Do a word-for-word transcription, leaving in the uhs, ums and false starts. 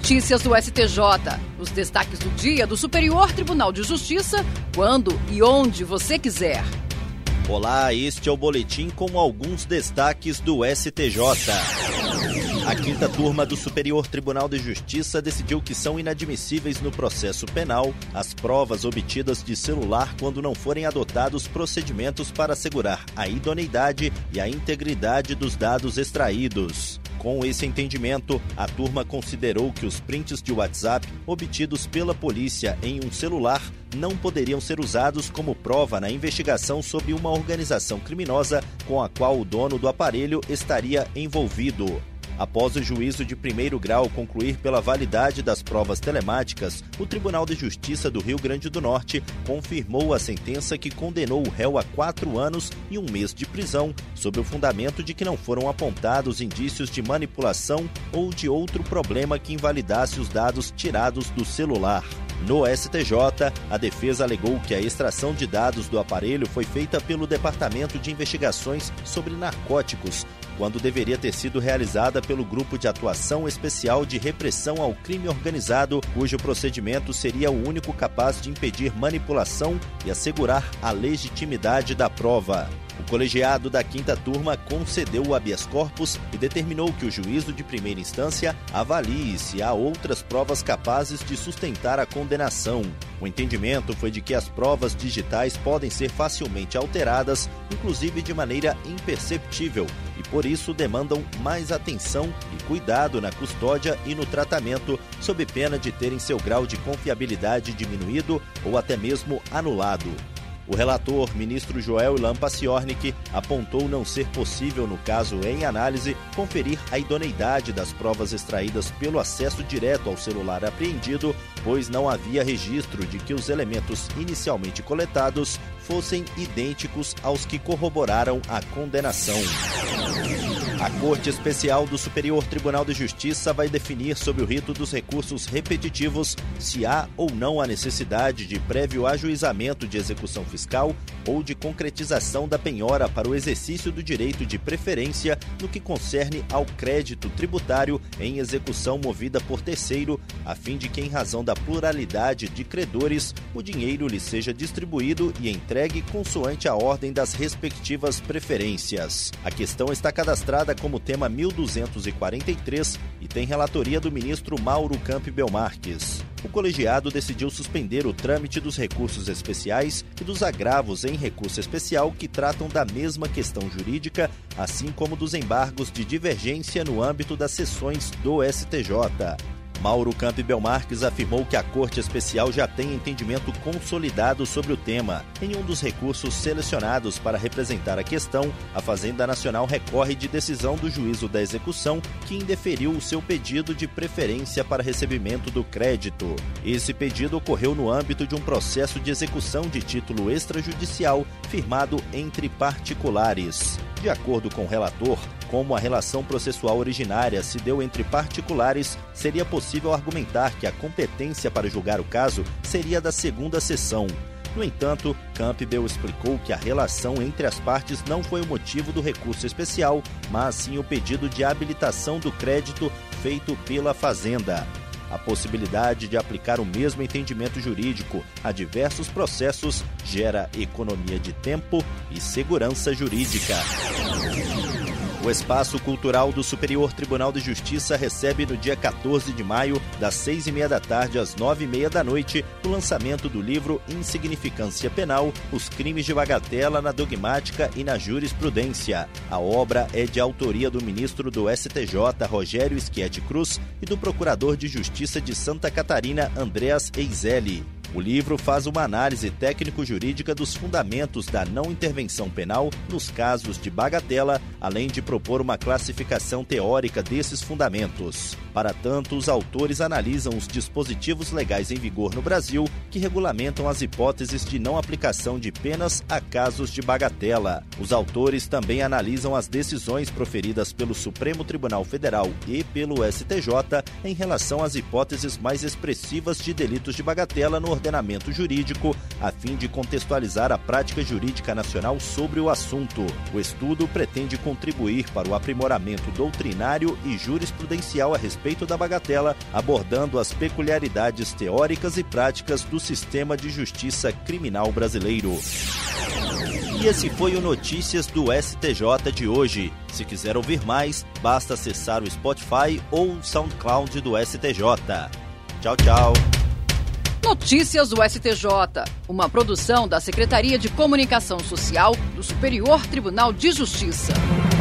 Notícias do S T J. Os destaques do dia do Superior Tribunal de Justiça, quando e onde você quiser. Olá, este é o boletim com alguns destaques do S T J. A quinta turma do Superior Tribunal de Justiça decidiu que são inadmissíveis no processo penal as provas obtidas de celular quando não forem adotados procedimentos para assegurar a idoneidade e a integridade dos dados extraídos. Com esse entendimento, a turma considerou que os prints de WhatsApp obtidos pela polícia em um celular não poderiam ser usados como prova na investigação sobre uma organização criminosa com a qual o dono do aparelho estaria envolvido. Após o juízo de primeiro grau concluir pela validade das provas telemáticas, o Tribunal de Justiça do Rio Grande do Norte confirmou a sentença que condenou o réu a quatro anos e um mês de prisão, sob o fundamento de que não foram apontados indícios de manipulação ou de outro problema que invalidasse os dados tirados do celular. No S T J, a defesa alegou que a extração de dados do aparelho foi feita pelo Departamento de Investigações sobre Narcóticos, quando deveria ter sido realizada pelo Grupo de Atuação Especial de Repressão ao Crime Organizado, cujo procedimento seria o único capaz de impedir manipulação e assegurar a legitimidade da prova. O colegiado da quinta turma concedeu o habeas corpus e determinou que o juízo de primeira instância avalie se há outras provas capazes de sustentar a condenação. O entendimento foi de que as provas digitais podem ser facilmente alteradas, inclusive de maneira imperceptível, e por isso demandam mais atenção e cuidado na custódia e no tratamento, sob pena de terem seu grau de confiabilidade diminuído ou até mesmo anulado. O relator, ministro Joel Lampaciornik, apontou não ser possível, no caso em análise, conferir a idoneidade das provas extraídas pelo acesso direto ao celular apreendido, pois não havia registro de que os elementos inicialmente coletados fossem idênticos aos que corroboraram a condenação. A Corte Especial do Superior Tribunal de Justiça vai definir sobre o rito dos recursos repetitivos se há ou não a necessidade de prévio ajuizamento de execução fiscal ou de concretização da penhora para o exercício do direito de preferência no que concerne ao crédito tributário em execução movida por terceiro, a fim de que, em razão da pluralidade de credores, o dinheiro lhe seja distribuído e entregue consoante a ordem das respectivas preferências. A questão está cadastrada como tema mil duzentos e quarenta e três e tem relatoria do ministro Mauro Campbell Marques. O colegiado decidiu suspender o trâmite dos recursos especiais e dos agravos em recurso especial que tratam da mesma questão jurídica, assim como dos embargos de divergência no âmbito das sessões do S T J. Mauro Campbell Marques afirmou que a Corte Especial já tem entendimento consolidado sobre o tema. Em um dos recursos selecionados para representar a questão, a Fazenda Nacional recorre de decisão do juízo da execução que indeferiu o seu pedido de preferência para recebimento do crédito. Esse pedido ocorreu no âmbito de um processo de execução de título extrajudicial firmado entre particulares. De acordo com o relator, como a relação processual originária se deu entre particulares, seria possível argumentar que a competência para julgar o caso seria da segunda sessão. No entanto, Campbell explicou que a relação entre as partes não foi o motivo do recurso especial, mas sim o pedido de habilitação do crédito feito pela Fazenda. A possibilidade de aplicar o mesmo entendimento jurídico a diversos processos gera economia de tempo e segurança jurídica. O Espaço Cultural do Superior Tribunal de Justiça recebe no dia quatorze de maio, das seis e meia da tarde às nove e meia da noite, o lançamento do livro Insignificância Penal, Os Crimes de Bagatela na Dogmática e na Jurisprudência. A obra é de autoria do ministro do S T J, Rogério Schietti Cruz, e do Procurador de Justiça de Santa Catarina, Andreas Eiselli. O livro faz uma análise técnico-jurídica dos fundamentos da não intervenção penal nos casos de bagatela, além de propor uma classificação teórica desses fundamentos. Para tanto, os autores analisam os dispositivos legais em vigor no Brasil que regulamentam as hipóteses de não aplicação de penas a casos de bagatela. Os autores também analisam as decisões proferidas pelo Supremo Tribunal Federal e pelo S T J em relação às hipóteses mais expressivas de delitos de bagatela no ordenamento jurídico, a fim de contextualizar a prática jurídica nacional sobre o assunto. O estudo pretende contribuir para o aprimoramento doutrinário e jurisprudencial a respeito respeito da bagatela, abordando as peculiaridades teóricas e práticas do sistema de justiça criminal brasileiro. E esse foi o Notícias do S T J de hoje. Se quiser ouvir mais, basta acessar o Spotify ou o SoundCloud do S T J. Tchau, tchau. Notícias do S T J, uma produção da Secretaria de Comunicação Social do Superior Tribunal de Justiça.